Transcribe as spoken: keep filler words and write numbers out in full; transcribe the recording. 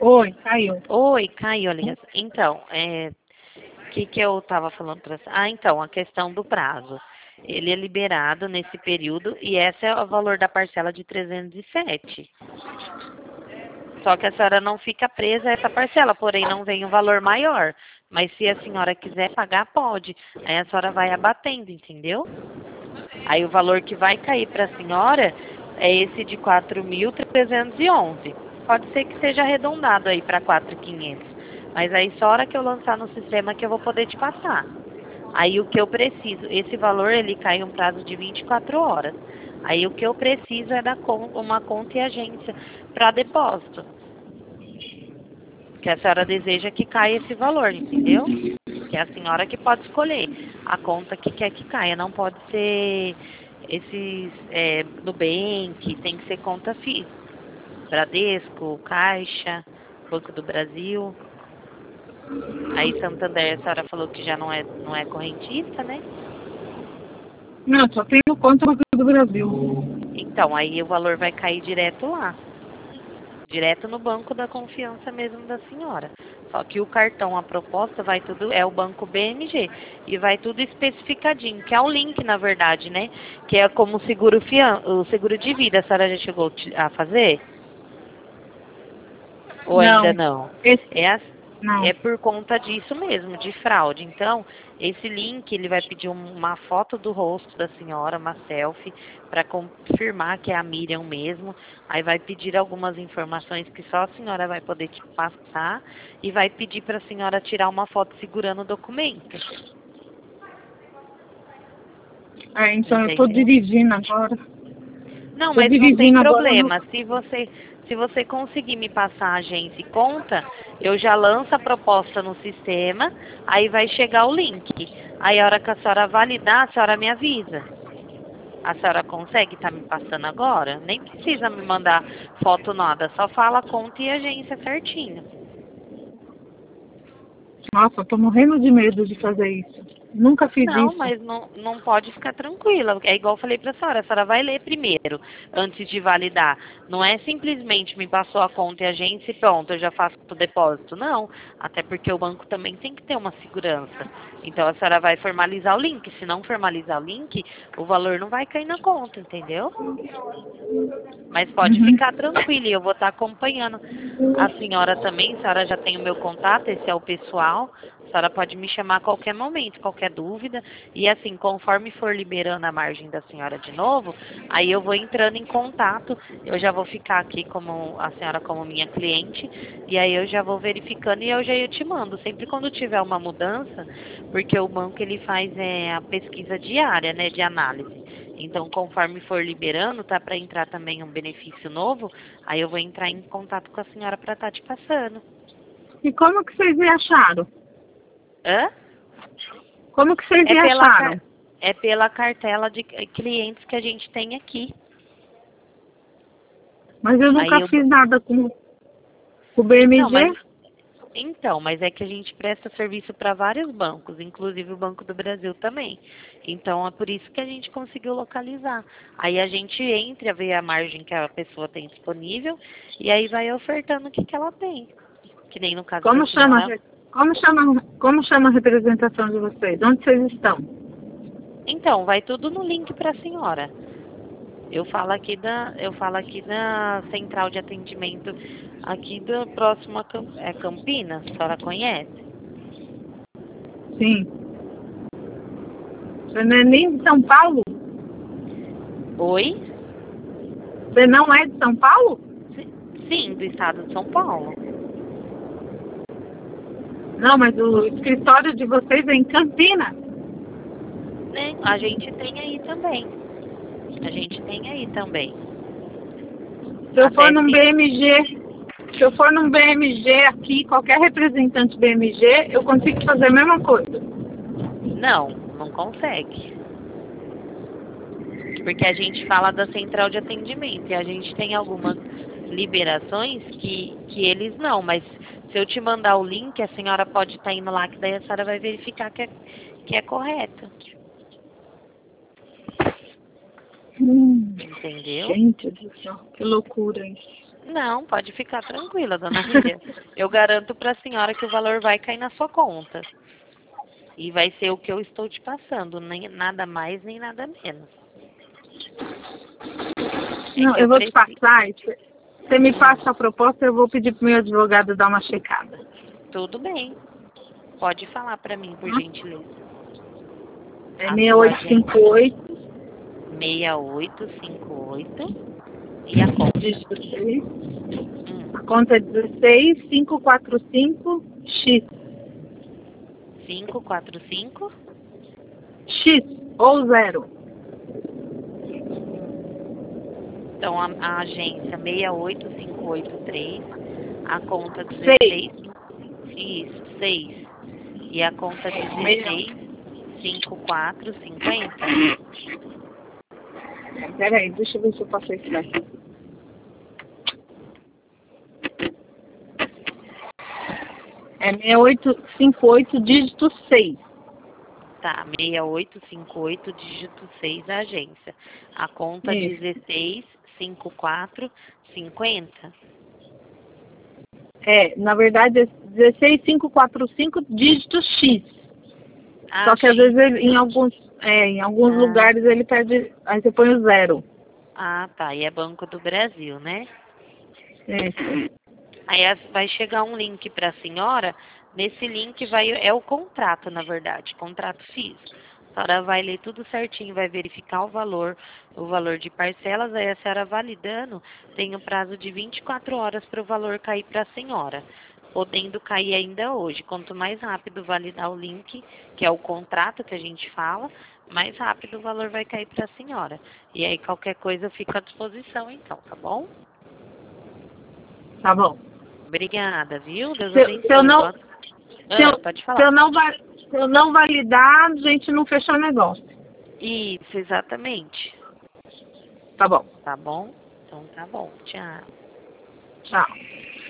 Oi, caiu. Oi, caiu a ligação. Então, é, o que, que eu estava falando para você? Ah, então, a questão do prazo. Ele é liberado nesse período e esse é o valor da parcela de trezentos e sete. Só que a senhora não fica presa a essa parcela, porém não vem um valor maior. Mas se a senhora quiser pagar, pode. Aí a senhora vai abatendo, entendeu? Aí o valor que vai cair para a senhora é esse de quatro mil trezentos e onze. Pode ser que seja arredondado aí para quatro mil e quinhentos. Mas aí só a hora que eu lançar no sistema que eu vou poder te passar. Aí o que eu preciso, esse valor ele cai em um prazo de vinte e quatro horas. Aí o que eu preciso é da con- uma conta e agência para depósito. Que a senhora deseja que caia esse valor, entendeu? Que é a senhora que pode escolher a conta que quer que caia. Não pode ser esses é, Nubank, tem que ser conta física. Bradesco, Caixa, Banco do Brasil. Aí Santander, a senhora falou que já não é, não é correntista, né? Não, só tenho conta no Banco do Brasil. Então, aí o valor vai cair direto lá. Direto no banco da confiança mesmo da senhora. Só que o cartão, a proposta, vai tudo, é o banco B M G. E vai tudo especificadinho, que é o link, na verdade, né? Que é como o seguro, fian, o seguro de vida. A senhora já chegou a fazer? Ou ainda Não, não? esse, É, a- não. é por conta disso mesmo, de fraude. Então, esse link, ele vai pedir um- uma foto do rosto da senhora, uma selfie, para confirmar que é a Miriam mesmo. Aí vai pedir algumas informações que só a senhora vai poder te passar e vai pedir para a senhora tirar uma foto segurando o documento. Ah, então eu tô Entendeu? dirigindo agora. Não, Tô mas não tem dirigindo agora no... problema. Se você, se você conseguir me passar a agência e conta, eu já lanço a proposta no sistema, aí vai chegar o link. Aí a hora que a senhora validar, a senhora me avisa. A senhora consegue estar me passando agora? Nem precisa me mandar foto nada, só fala a conta e a agência certinho. Nossa, eu tô morrendo de medo de fazer isso. Nunca fiz Não, isso. mas não, não pode ficar tranquila. É igual eu falei para a senhora, a senhora vai ler primeiro, antes de validar. Não é simplesmente me passou a conta e a agência e pronto, eu já faço o depósito. Não, até porque o banco também tem que ter uma segurança. Então a senhora vai formalizar o link. Se não formalizar o link, o valor não vai cair na conta, entendeu? Mas pode Uhum. ficar tranquila, e eu vou estar acompanhando a senhora também. A senhora já tem o meu contato, esse é o pessoal. A senhora pode me chamar a qualquer momento, qualquer dúvida. E assim, conforme for liberando a margem da senhora de novo, aí eu vou entrando em contato. Eu já vou ficar aqui como a senhora como minha cliente. E aí eu já vou verificando e eu já eu te mando. Sempre quando tiver uma mudança, porque o banco ele faz é, a pesquisa diária, né, de análise. Então, conforme for liberando, tá para entrar também um benefício novo, aí eu vou entrar em contato com a senhora para estar te passando. E como que vocês me acharam? Hã? Como que vocês É me pela, car- acharam? é pela cartela de c- clientes que a gente tem aqui. Mas eu Aí nunca eu, fiz nada com, com o então, B M G. mas então, mas é que a gente presta serviço para vários bancos, inclusive o Banco do Brasil também. Então é por isso que a gente conseguiu localizar. Aí a gente entra, vê a margem que a pessoa tem disponível e aí vai ofertando o que, que ela tem. Que nem no caso da Como chama, a senhora. re- como chama, como chama a representação de vocês? Onde vocês estão? Então, vai tudo no link para a senhora. Eu falo aqui da, eu falo aqui da central de atendimento aqui da próxima Cam- é Campinas, a senhora conhece? Sim. Você não é nem de São Paulo? Oi? Você não é de São Paulo? Si- Sim, do estado de São Paulo. Não, mas o escritório de vocês é em Campinas. Né? A gente tem aí também. A gente tem aí também. Se eu for Até num se... B M G, se eu for num B M G aqui, qualquer representante B M G, eu consigo fazer a mesma coisa. Não, não consegue. Porque a gente fala da central de atendimento e a gente tem algumas liberações que, que eles não, mas se eu te mandar o link, a senhora pode estar indo lá, que daí a senhora vai verificar que é, que é correto. Hum, Entendeu? gente do céu, que loucura isso. Não, pode ficar tranquila, dona Lídia. Eu garanto para a senhora que o valor vai cair na sua conta. E vai ser o que eu estou te passando, nem nada mais, nem nada menos. É Não, que eu vou te preciso. passar. Você me passa a proposta, eu vou pedir pro meu advogado dar uma checada. Tudo bem. Pode falar para mim, por Hum? gentileza. É A seis sua oito cinco oito, seis oito cinco oito. E a conta? dígito seis. Hum. A conta é dezesseis mil quinhentos e quarenta e cinco X. cinco quatro cinco. X ou zero. Então, a, a agência seis oito cinco oito três. A conta dezesseis. Isso, seis. E a conta dezesseis mil cinquenta e quatro cinquenta. Peraí, deixa eu ver se eu passei isso daqui. É seis oito cinco oito, dígito seis. Tá, seis oito cinco oito, dígito seis, a agência. A conta Isso. dezesseis mil cinquenta e quatro cinquenta. É, na verdade é dezesseis mil quinhentos e quarenta e cinco, dígito X. Ah, Só que às X. vezes ele, em alguns, é, em alguns Ah. lugares ele pede, aí você põe o zero. Ah, tá. E é Banco do Brasil, né? É. Aí as- vai chegar um link para a senhora. Nesse link vai é o contrato, na verdade, contrato físico. A senhora vai ler tudo certinho, vai verificar o valor, o valor de parcelas. Aí a senhora validando, tem o prazo de vinte e quatro horas para o valor cair para a senhora, podendo cair ainda hoje. Quanto mais rápido validar o link, que é o contrato que a gente fala, mais rápido o valor vai cair para a senhora. E aí qualquer coisa eu fico à disposição, então, tá bom? Tá bom. Obrigada, viu? Deus Se, eu- se eu abençoe. não, Boa- se Ah, eu, pode se falar. eu não, va- se eu não validar, a gente não fechou o negócio. Isso, exatamente. Tá bom. Tá bom? Então tá bom. Tchau. Tchau.